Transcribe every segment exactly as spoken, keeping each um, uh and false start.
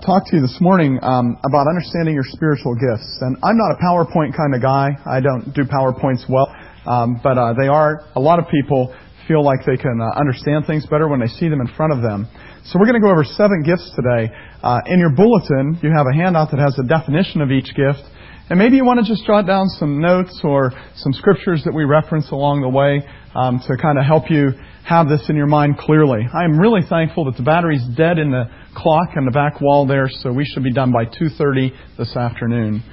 Talk to you this morning um, about understanding your spiritual gifts. And I'm not a PowerPoint kind of guy. I don't do PowerPoints well. Um, but uh, they are, a lot of people feel like they can uh, understand things better when they see them in front of them. So we're going to go over seven gifts today. Uh, in your bulletin, you have a handout that has a definition of each gift. And maybe you want to just jot down some notes or some scriptures that we reference along the way um, to kind of help you have this in your mind clearly. I am really thankful that the battery's dead in the clock on the back wall there, so we should be done by two thirty this afternoon.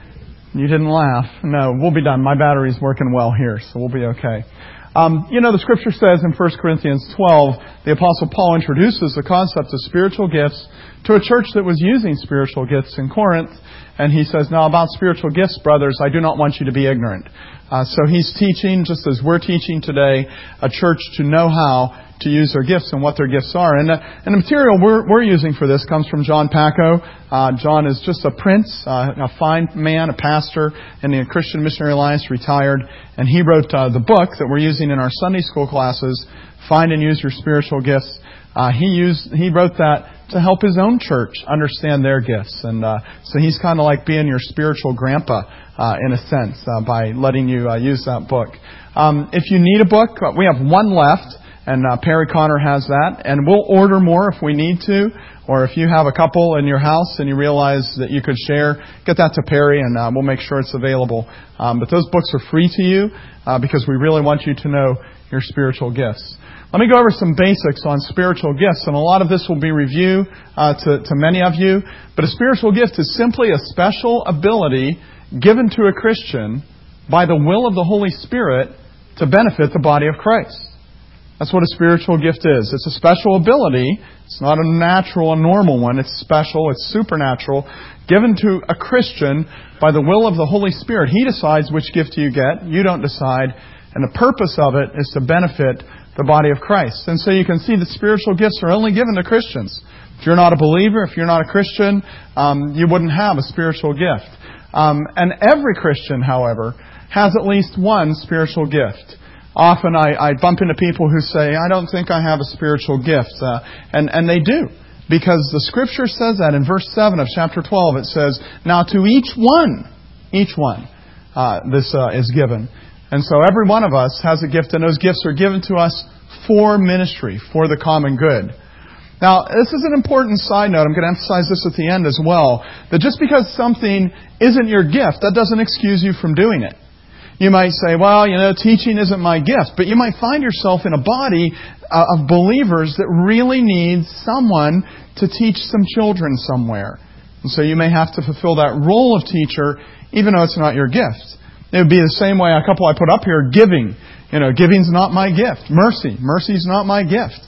You didn't laugh. No, we'll be done. My battery's working well here, so we'll be okay. Um, you know, the Scripture says in First Corinthians twelve, the Apostle Paul introduces the concept of spiritual gifts to a church that was using spiritual gifts in Corinth. And he says, now about spiritual gifts, brothers, I do not want you to be ignorant. Uh, so he's teaching, just as we're teaching today, a church to know how to use their gifts and what their gifts are. And, uh, and the material we're, we're using for this comes from John Paco. Uh, John is just a prince, uh, a fine man, a pastor in the Christian Missionary Alliance, retired. And he wrote uh, the book that we're using in our Sunday school classes, Find and Use Your Spiritual Gifts. Uh, he used, he wrote that to help his own church understand their gifts. And uh, so he's kind of like being your spiritual grandpa, uh, in a sense, uh, by letting you uh, use that book. Um, if you need a book, we have one left. And uh, Perry Connor has that. And we'll order more if we need to. Or if you have a couple in your house and you realize that you could share, get that to Perry and uh, we'll make sure it's available. Um, but those books are free to you uh, because we really want you to know your spiritual gifts. Let me go over some basics on spiritual gifts. And a lot of this will be review uh, to, to many of you. But a spiritual gift is simply a special ability given to a Christian by the will of the Holy Spirit to benefit the body of Christ. That's what a spiritual gift is. It's a special ability. It's not a natural, a normal one. It's special. It's supernatural. Given to a Christian by the will of the Holy Spirit. He decides which gift you get. You don't decide. And the purpose of it is to benefit the body of Christ. And so you can see that spiritual gifts are only given to Christians. If you're not a believer, if you're not a Christian, um, you wouldn't have a spiritual gift. Um, and every Christian, however, has at least one spiritual gift. Often I, I bump into people who say, I don't think I have a spiritual gift. Uh, and, and they do. Because the Scripture says that in verse seven of chapter twelve. It says, now to each one, each one, uh, this uh, is given. And so every one of us has a gift, and those gifts are given to us for ministry, for the common good. Now, this is an important side note. I'm going to emphasize this at the end as well. That just because something isn't your gift, that doesn't excuse you from doing it. You might say, well, you know, teaching isn't my gift. But you might find yourself in a body uh, of believers that really needs someone to teach some children somewhere. And so you may have to fulfill that role of teacher, even though it's not your gift. It would be the same way a couple I put up here, giving. You know, giving's not my gift. Mercy. Mercy's not my gift.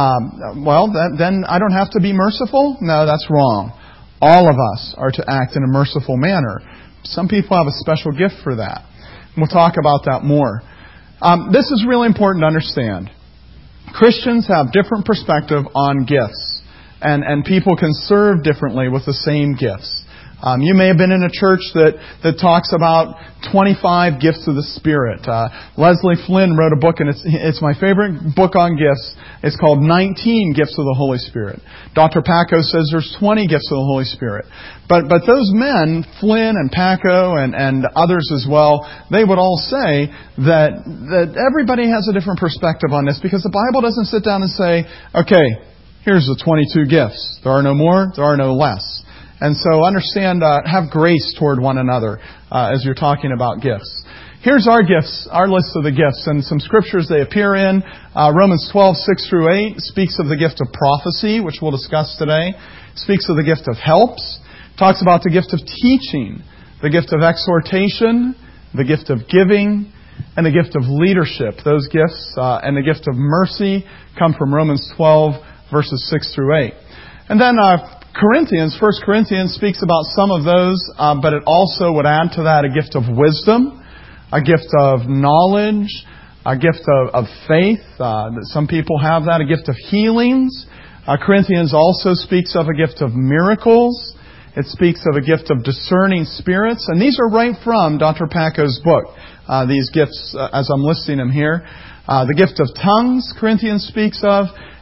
Um, well, that, then I don't have to be merciful? No, that's wrong. All of us are to act in a merciful manner. Some people have a special gift for that. We'll talk about that more. Um, this is really important to understand. Christians have different perspective on gifts. And, and people can serve differently with the same gifts. Um, you may have been in a church that, that talks about twenty-five gifts of the Spirit. Uh, Leslie Flynn wrote a book, and it's, it's my favorite book on gifts. It's called nineteen Gifts of the Holy Spirit. Doctor Paco says there's twenty gifts of the Holy Spirit. But, but those men, Flynn and Paco and, and others as well, they would all say that, that everybody has a different perspective on this because the Bible doesn't sit down and say, okay, here's the twenty-two gifts. There are no more, there are no less. And so understand, uh, have grace toward one another uh, as you're talking about gifts. Here's our gifts, our list of the gifts, and some scriptures they appear in. Uh, Romans twelve, six through eight speaks of the gift of prophecy, which we'll discuss today. Speaks of the gift of helps. Talks about the gift of teaching, the gift of exhortation, the gift of giving, and the gift of leadership. Those gifts uh, and the gift of mercy come from Romans twelve, verses six through eight. And then uh, Corinthians, First Corinthians speaks about some of those, uh, but it also would add to that a gift of wisdom, a gift of knowledge, a gift of, of faith. Uh, that some people have that, a gift of healings. Uh, Corinthians also speaks of a gift of miracles. It speaks of a gift of discerning spirits. And these are right from Doctor Paco's book, uh, these gifts, uh, as I'm listing them here. Uh, the gift of tongues, Corinthians speaks of.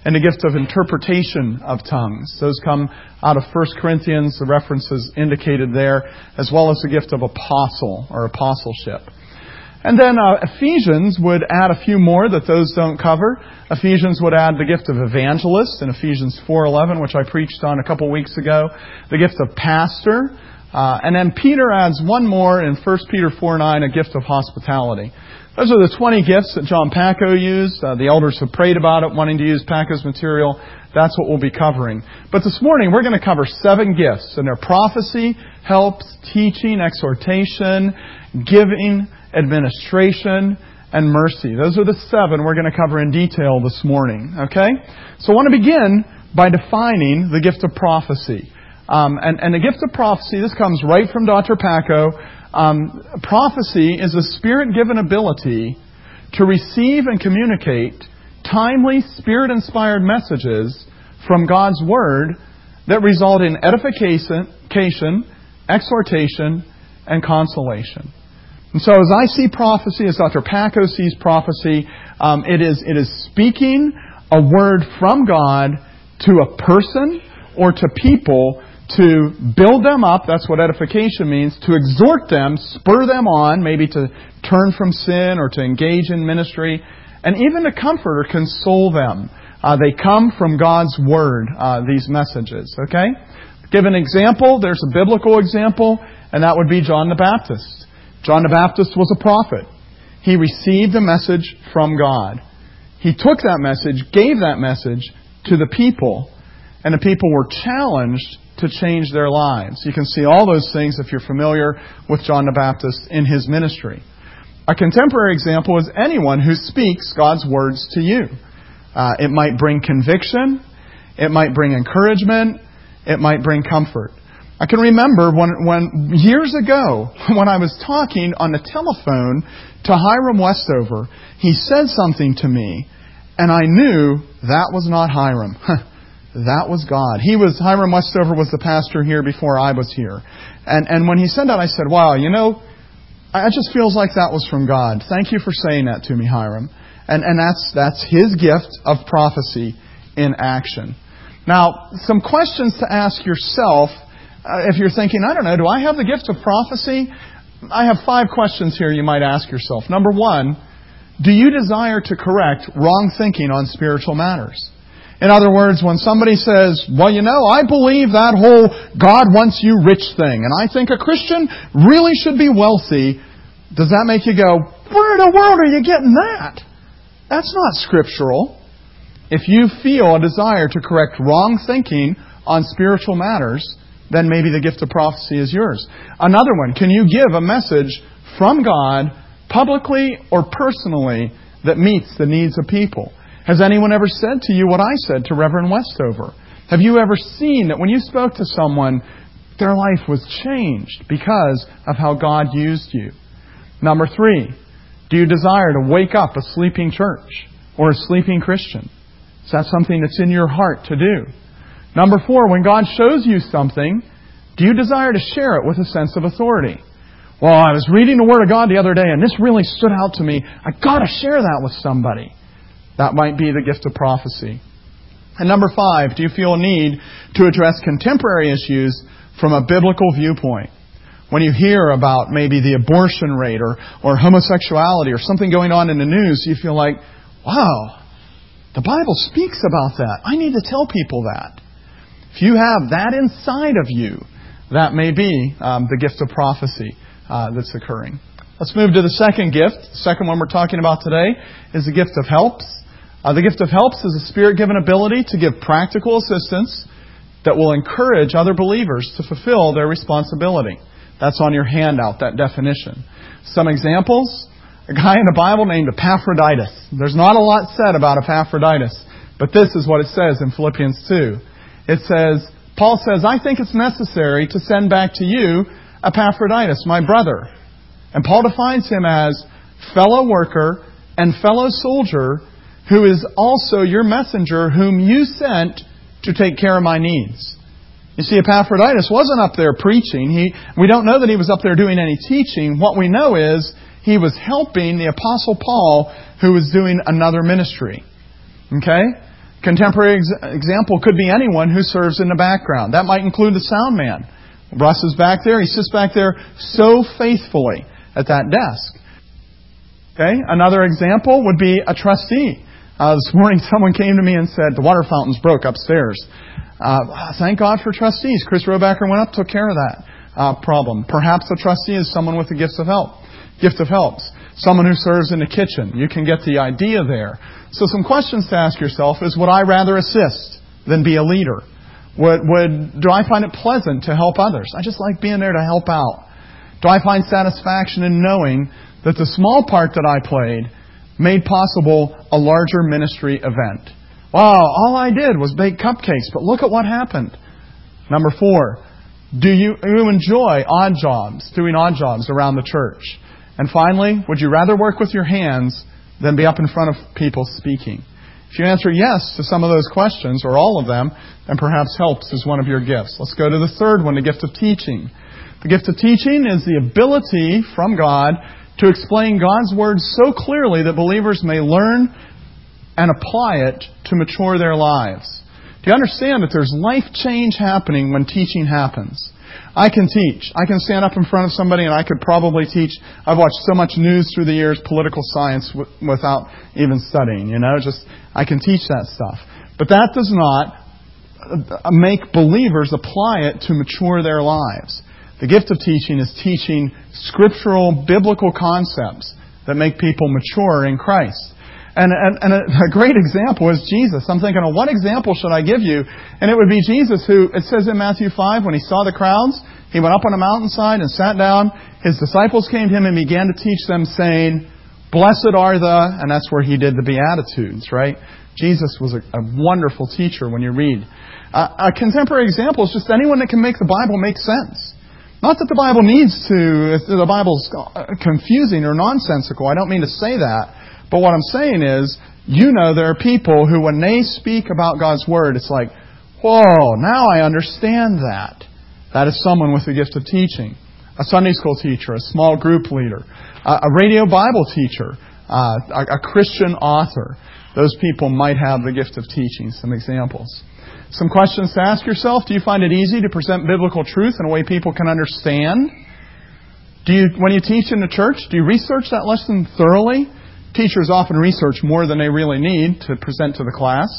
and the gift of interpretation of tongues. Those come out of First Corinthians, the references indicated there, as well as the gift of apostle or apostleship. And then uh, Ephesians would add a few more that those don't cover. Ephesians would add the gift of evangelist in Ephesians four eleven, which I preached on a couple weeks ago. The gift of pastor. Uh, and then Peter adds one more in First Peter four nine, a gift of hospitality. Those are the twenty gifts that John Paco used. Uh, the elders have prayed about it, wanting to use Paco's material. That's what we'll be covering. But this morning, we're going to cover seven gifts. And they're prophecy, helps, teaching, exhortation, giving, administration, and mercy. Those are the seven we're going to cover in detail this morning. Okay? So I want to begin by defining the gift of prophecy. Um, and, and the gift of prophecy, this comes right from Doctor Paco. Um, prophecy is a Spirit-given ability to receive and communicate timely, Spirit-inspired messages from God's Word that result in edification, exhortation, and consolation. And so as I see prophecy, as Doctor Paco sees prophecy, um, it is it is speaking a word from God to a person or to people to build them up. That's what edification means. To exhort them, spur them on, maybe to turn from sin or to engage in ministry, and even to comfort or console them. Uh, they come from God's Word, uh, these messages. Okay? Give an example. There's a biblical example, and that would be John the Baptist. John the Baptist was a prophet. He received a message from God. He took that message, gave that message to the people, and the people were challenged to change their lives. You can see all those things if you're familiar with John the Baptist in his ministry. A contemporary example is anyone who speaks God's words to you. Uh, it might bring conviction. It might bring encouragement. It might bring comfort. I can remember when, when years ago, when I was talking on the telephone to Hiram Westover, he said something to me, and I knew that was not Hiram. That was God. He was, Hiram Westover was the pastor here before I was here. And and when he said that, I said, wow, you know, it just feels like that was from God. Thank you for saying that to me, Hiram. And and that's that's his gift of prophecy in action. Now, some questions to ask yourself, uh, if you're thinking, I don't know, do I have the gift of prophecy? I have five questions here you might ask yourself. Number one, do you desire to correct wrong thinking on spiritual matters? In other words, when somebody says, well, you know, I believe that whole God wants you rich thing, and I think a Christian really should be wealthy, does that make you go, where in the world are you getting that? That's not scriptural. If you feel a desire to correct wrong thinking on spiritual matters, then maybe the gift of prophecy is yours. Another one, can you give a message from God publicly or personally that meets the needs of people? Has anyone ever said to you what I said to Reverend Westover? Have you ever seen that when you spoke to someone, their life was changed because of how God used you? Number three, do you desire to wake up a sleeping church or a sleeping Christian? Is that something that's in your heart to do? Number four, when God shows you something, do you desire to share it with a sense of authority? Well, I was reading the Word of God the other day and this really stood out to me. I got to share that with somebody. That might be the gift of prophecy. And number five, do you feel a need to address contemporary issues from a biblical viewpoint? When you hear about maybe the abortion rate or, or homosexuality or something going on in the news, you feel like, wow, the Bible speaks about that. I need to tell people that. If you have that inside of you, that may be um, the gift of prophecy uh, that's occurring. Let's move to the second gift. The second one we're talking about today is the gift of helps. Uh, the gift of helps is a Spirit-given ability to give practical assistance that will encourage other believers to fulfill their responsibility. That's on your handout, that definition. Some examples. A guy in the Bible named Epaphroditus. There's not a lot said about Epaphroditus, but this is what it says in Philippians two. It says, Paul says, I think it's necessary to send back to you Epaphroditus, my brother. And Paul defines him as fellow worker and fellow soldier who is also your messenger whom you sent to take care of my needs. You see, Epaphroditus wasn't up there preaching. He, we don't know that he was up there doing any teaching. What we know is he was helping the Apostle Paul, who was doing another ministry. Okay? Contemporary ex- example could be anyone who serves in the background. That might include the sound man. Russ is back there. He sits back there so faithfully at that desk. Okay. Another example would be a trustee. Uh, this morning someone came to me and said, the water fountains broke upstairs. Uh, thank God for trustees. Chris Robacker went up, took care of that uh, problem. Perhaps a trustee is someone with the gifts of help. Gift of helps. Someone who serves in the kitchen. You can get the idea there. So some questions to ask yourself is, would I rather assist than be a leader? Would, would, do I find it pleasant to help others? I just like being there to help out. Do I find satisfaction in knowing that the small part that I played made possible a larger ministry event? Wow, all I did was bake cupcakes, but look at what happened. Number four, do you, you enjoy odd jobs, doing odd jobs around the church? And finally, would you rather work with your hands than be up in front of people speaking? If you answer yes to some of those questions, or all of them, then perhaps helps is one of your gifts. Let's go to the third one, the gift of teaching. The gift of teaching is the ability from God to explain God's Word so clearly that believers may learn and apply it to mature their lives. Do you understand that there's life change happening when teaching happens? I can teach. I can stand up in front of somebody and I could probably teach. I've watched so much news through the years, political science, w- without even studying, you know, just, I can teach that stuff. But that does not make believers apply it to mature their lives. The gift of teaching is teaching scriptural, biblical concepts that make people mature in Christ. And, and, and a great example is Jesus. I'm thinking, oh, what example should I give you? And it would be Jesus who, it says in Matthew five, when he saw the crowds, he went up on a mountainside and sat down. His disciples came to him and began to teach them, saying, blessed are the, and that's where he did the Beatitudes, right? Jesus was a, a wonderful teacher when you read. Uh, a contemporary example is just anyone that can make the Bible make sense. Not that the Bible needs to, if the Bible's confusing or nonsensical. I don't mean to say that. But what I'm saying is, you know there are people who, when they speak about God's Word, it's like, whoa, now I understand that. That is someone with the gift of teaching. A Sunday school teacher, a small group leader, a radio Bible teacher, uh, a Christian author. Those people might have the gift of teaching. Some examples. Some questions to ask yourself. Do you find it easy to present biblical truth in a way people can understand? Do you, when you teach in the church, do you research that lesson thoroughly? Teachers often research more than they really need to present to the class.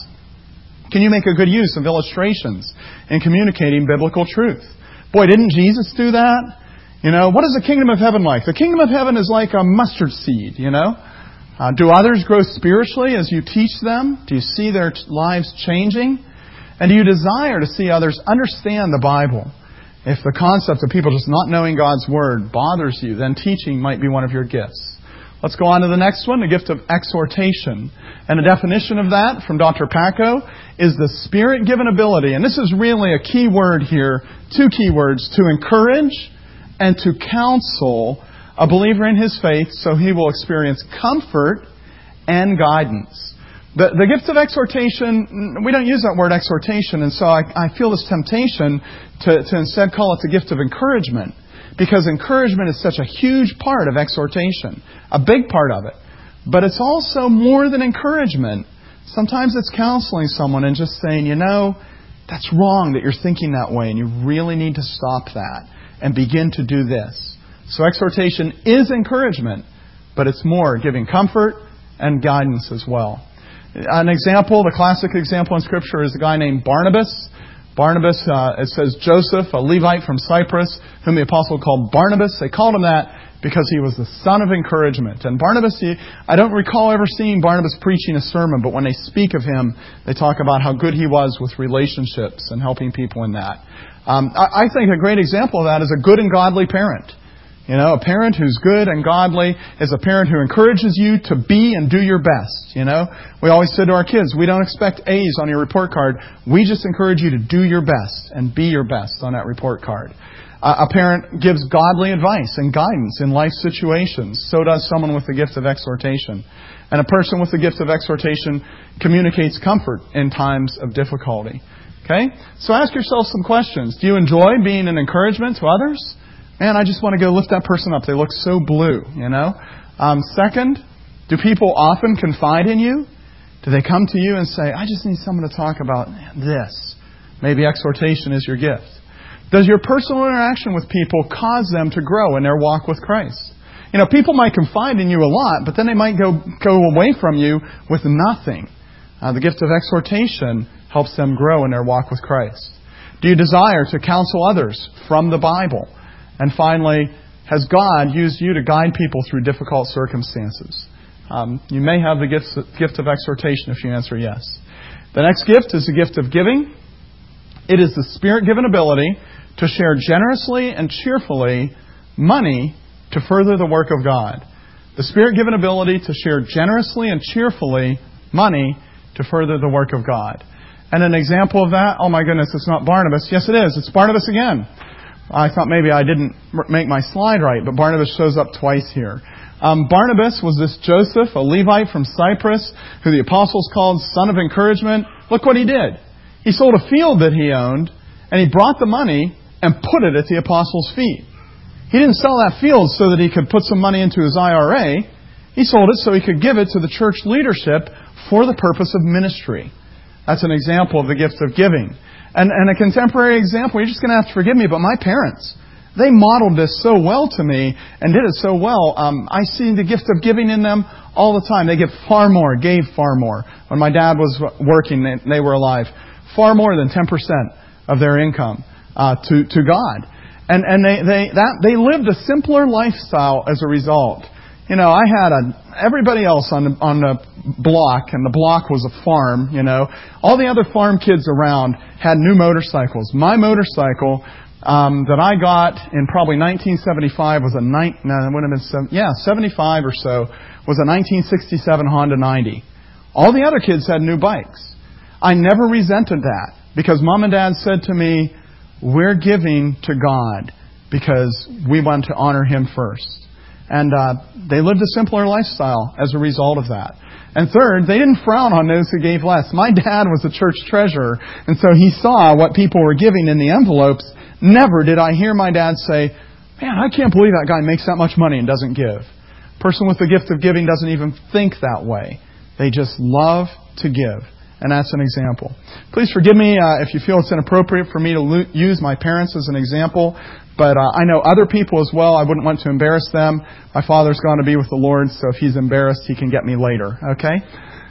Can you make a good use of illustrations in communicating biblical truth? Boy, didn't Jesus do that? You know, what is the kingdom of heaven like? The kingdom of heaven is like a mustard seed, you know. Uh, do others grow spiritually as you teach them? Do you see their t- lives changing? And do you desire to see others understand the Bible? If the concept of people just not knowing God's Word bothers you, then teaching might be one of your gifts. Let's go on to the next one, the gift of exhortation. And a definition of that from Doctor Paco is the Spirit-given ability, and this is really a key word here, two key words, to encourage and to counsel a believer in his faith so he will experience comfort and guidance. The, the gift of exhortation, we don't use that word exhortation, and so I, I feel this temptation to, to instead call it the gift of encouragement. Because encouragement is such a huge part of exhortation. A big part of it. But it's also more than encouragement. Sometimes it's counseling someone and just saying, you know, that's wrong that you're thinking that way and you really need to stop that and begin to do this. So exhortation is encouragement, but it's more giving comfort and guidance as well. An example, the classic example in Scripture is a guy named Barnabas. Barnabas, uh, it says Joseph, a Levite from Cyprus, whom the apostle called Barnabas. They called him that because he was the son of encouragement. And Barnabas, he, I don't recall ever seeing Barnabas preaching a sermon, but when they speak of him, they talk about how good he was with relationships and helping people in that. Um, I, I think a great example of that is a good and godly parent. You know, a parent who's good and godly is a parent who encourages you to be and do your best. You know, we always say to our kids, we don't expect A's on your report card. We just encourage you to do your best and be your best on that report card. Uh, a parent gives godly advice and guidance in life situations. So does someone with the gift of exhortation. And a person with the gift of exhortation communicates comfort in times of difficulty. Okay? So ask yourself some questions. Do you enjoy being an encouragement to others? Man, I just want to go lift that person up. They look so blue, you know. Um, second, do people often confide in you? Do they come to you and say, I just need someone to talk about this? Maybe exhortation is your gift. Does your personal interaction with people cause them to grow in their walk with Christ? You know, people might confide in you a lot, but then they might go, go away from you with nothing. Uh, the gift of exhortation helps them grow in their walk with Christ. Do you desire to counsel others from the Bible? And finally, has God used you to guide people through difficult circumstances? Um, you may have the gift, gift of exhortation if you answer yes. The next gift is the gift of giving. It is the Spirit-given ability to share generously and cheerfully money to further the work of God. The Spirit-given ability to share generously and cheerfully money to further the work of God. And an example of that, oh my goodness, it's not Barnabas. Yes, it is. It's Barnabas again. I thought maybe I didn't make my slide right, but Barnabas shows up twice here. Um, Barnabas was this Joseph, a Levite from Cyprus, who the apostles called son of encouragement. Look what he did. He sold a field that he owned, and he brought the money and put it at the apostles' feet. He didn't sell that field so that he could put some money into his I R A. He sold it so he could give it to the church leadership for the purpose of ministry. That's an example of the gift of giving. And, and a contemporary example, you're just going to have to forgive me, but my parents, they modeled this so well to me and did it so well. Um, I see the gift of giving in them all the time. They give far more, gave far more. When my dad was working, they, they were alive. Far more than ten percent of their income uh, to, to God. And, and they, they, that, they lived a simpler lifestyle as a result. You know, I had a, everybody else on the, on the block, and the block was a farm, you know. All the other farm kids around had new motorcycles. My motorcycle um, that I got in probably nineteen seventy-five was a, nine, no, it would have been, seven, yeah, seventy-five or so, was a nineteen sixty-seven Honda ninety. All the other kids had new bikes. I never resented that because Mom and Dad said to me, we're giving to God because we want to honor Him first. And uh, they lived a simpler lifestyle as a result of that. And third, they didn't frown on those who gave less. My dad was a church treasurer, and so he saw what people were giving in the envelopes. Never did I hear my dad say, man, I can't believe that guy makes that much money and doesn't give. A person with the gift of giving doesn't even think that way. They just love to give. And that's an example. Please forgive me uh, if you feel it's inappropriate for me to lo- use my parents as an example. But uh, I know other people as well. I wouldn't want to embarrass them. My father's gone to be with the Lord, so if he's embarrassed, he can get me later. Okay?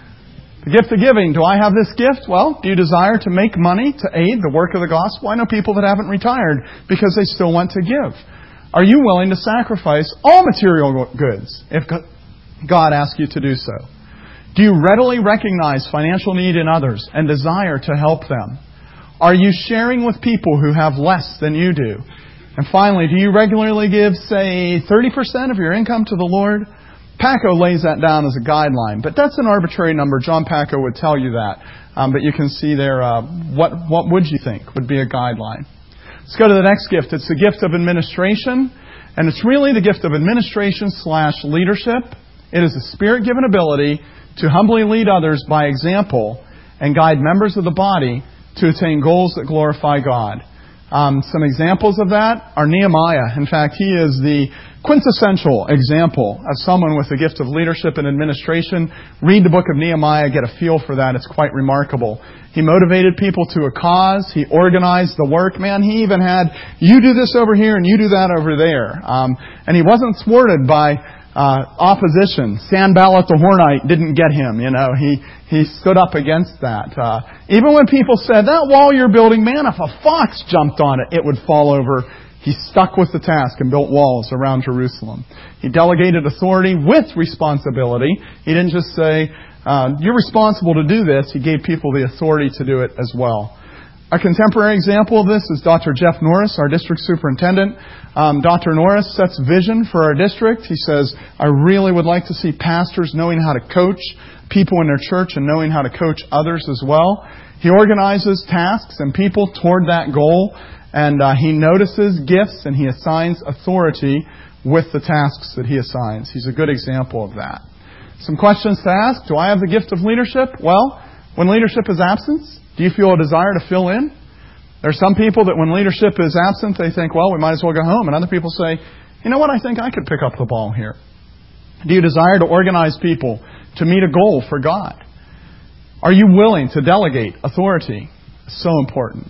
The gift of giving. Do I have this gift? Well, do you desire to make money to aid the work of the gospel? I know people that haven't retired because they still want to give. Are you willing to sacrifice all material goods if God asks you to do so? Do you readily recognize financial need in others and desire to help them? Are you sharing with people who have less than you do? And finally, do you regularly give, say, thirty percent of your income to the Lord? Paco lays that down as a guideline, but that's an arbitrary number. John Paco would tell you that. Um, but you can see there, uh, what, what would you think would be a guideline? Let's go to the next gift. It's the gift of administration, and it's really the gift of administration slash leadership. It is a Spirit-given ability to humbly lead others by example and guide members of the body to attain goals that glorify God. Um, some examples of that are Nehemiah. In fact, he is the quintessential example of someone with the gift of leadership and administration. Read the book of Nehemiah, get a feel for that. It's quite remarkable. He motivated people to a cause. He organized the work. Man, he even had, you do this over here and you do that over there. Um, and he wasn't thwarted by Uh, opposition. Sanballat the Hornite didn't get him, you know. He he stood up against that. Uh, even when people said, that wall you're building, man, if a fox jumped on it, it would fall over. He stuck with the task and built walls around Jerusalem. He delegated authority with responsibility. He didn't just say, uh, you're responsible to do this. He gave people the authority to do it as well. A contemporary example of this is Doctor Jeff Norris, our district superintendent. Um, Doctor Norris sets vision for our district. He says, I really would like to see pastors knowing how to coach people in their church and knowing how to coach others as well. He organizes tasks and people toward that goal, and uh, he notices gifts and he assigns authority with the tasks that he assigns. He's a good example of that. Some questions to ask. Do I have the gift of leadership? Well, when leadership is absent, do you feel a desire to fill in? There are some people that when leadership is absent, they think, well, we might as well go home. And other people say, you know what, I think I could pick up the ball here. Do you desire to organize people to meet a goal for God? Are you willing to delegate authority? So important.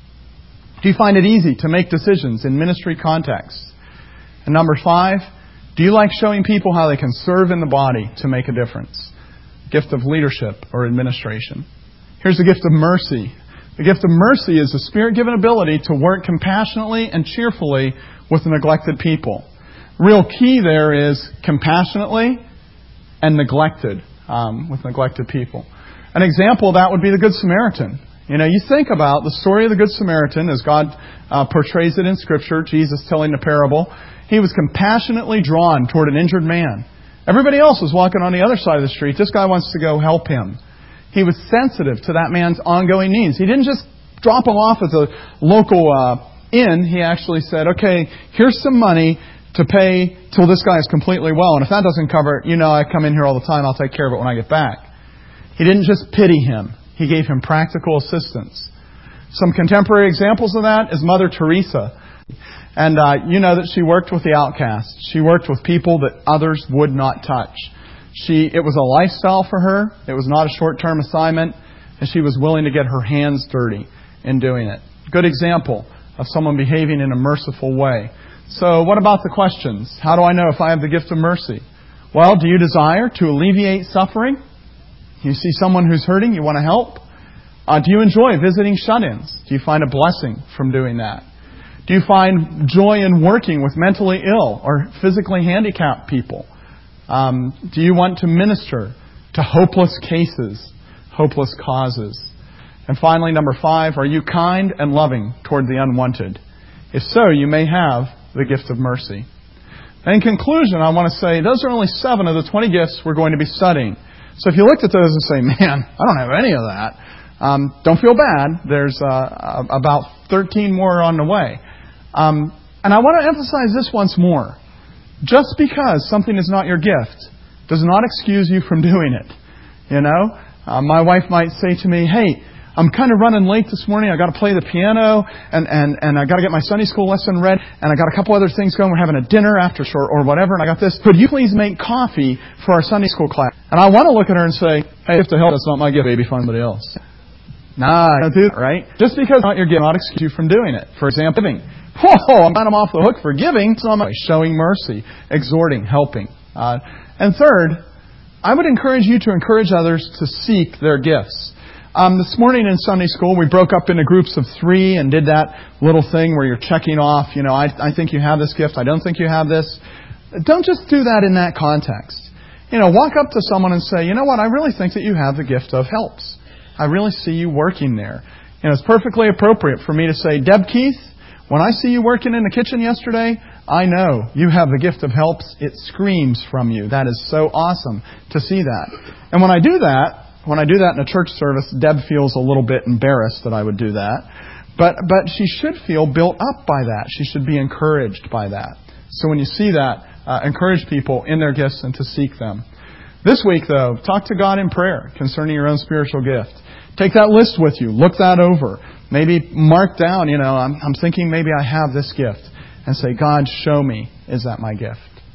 Do you find it easy to make decisions in ministry contexts? And number five, do you like showing people how they can serve in the body to make a difference? Gift of leadership or administration. Here's the gift of mercy. The gift of mercy is the Spirit-given ability to work compassionately and cheerfully with neglected people. Real key there is compassionately and neglected um, with neglected people. An example of that would be the Good Samaritan. You know, you think about the story of the Good Samaritan as God uh, portrays it in Scripture, Jesus telling the parable. He was compassionately drawn toward an injured man. Everybody else was walking on the other side of the street. This guy wants to go help him. He was sensitive to that man's ongoing needs. He didn't just drop him off at the local uh, inn. He actually said, okay, here's some money to pay till this guy is completely well. And if that doesn't cover it, you know I come in here all the time. I'll take care of it when I get back. He didn't just pity him. He gave him practical assistance. Some contemporary examples of that is Mother Teresa. And uh, you know that she worked with the outcasts. She worked with people that others would not touch. She, it was a lifestyle for her. It was not a short-term assignment. And she was willing to get her hands dirty in doing it. Good example of someone behaving in a merciful way. So what about the questions? How do I know if I have the gift of mercy? Well, do you desire to alleviate suffering? You see someone who's hurting, you want to help? Uh, do you enjoy visiting shut-ins? Do you find a blessing from doing that? Do you find joy in working with mentally ill or physically handicapped people? Um, do you want to minister to hopeless cases, hopeless causes? And finally, number five, are you kind and loving toward the unwanted? If so, you may have the gift of mercy. And in conclusion, I want to say those are only seven of the twenty gifts we're going to be studying. So if you looked at those and say, man, I don't have any of that, um, don't feel bad. There's uh, about thirteen more on the way. Um, and I want to emphasize this once more. Just because something is not your gift does not excuse you from doing it. You know, uh, my wife might say to me, hey, I'm kind of running late this morning. I got to play the piano and, and, and I got to get my Sunday school lesson read and I got a couple other things going. We're having a dinner after or, or whatever and I got this. Could you please make coffee for our Sunday school class? And I want to look at her and say, hey, if to help, that's not my gift, baby, find somebody else. Nah, I don't do that, right? Just because it's not your gift does not excuse you from doing it. For example, giving. Whoa, I'm not off the hook for giving. So I'm showing mercy, exhorting, helping. Uh, and third, I would encourage you to encourage others to seek their gifts. Um, this morning in Sunday school, we broke up into groups of three and did that little thing where you're checking off, you know, I, I think you have this gift, I don't think you have this. Don't just do that in that context. You know, walk up to someone and say, you know what, I really think that you have the gift of helps. I really see you working there. You know, it's perfectly appropriate for me to say, Deb Keith, when I see you working in the kitchen yesterday, I know you have the gift of helps. It screams from you. That is so awesome to see that. And when I do that, when I do that in a church service, Deb feels a little bit embarrassed that I would do that. But but she should feel built up by that. She should be encouraged by that. So when you see that, uh, encourage people in their gifts and to seek them. This week, though, talk to God in prayer concerning your own spiritual gift. Take that list with you. Look that over. Maybe mark down, you know, I'm, I'm thinking maybe I have this gift. And say, God, show me, is that my gift?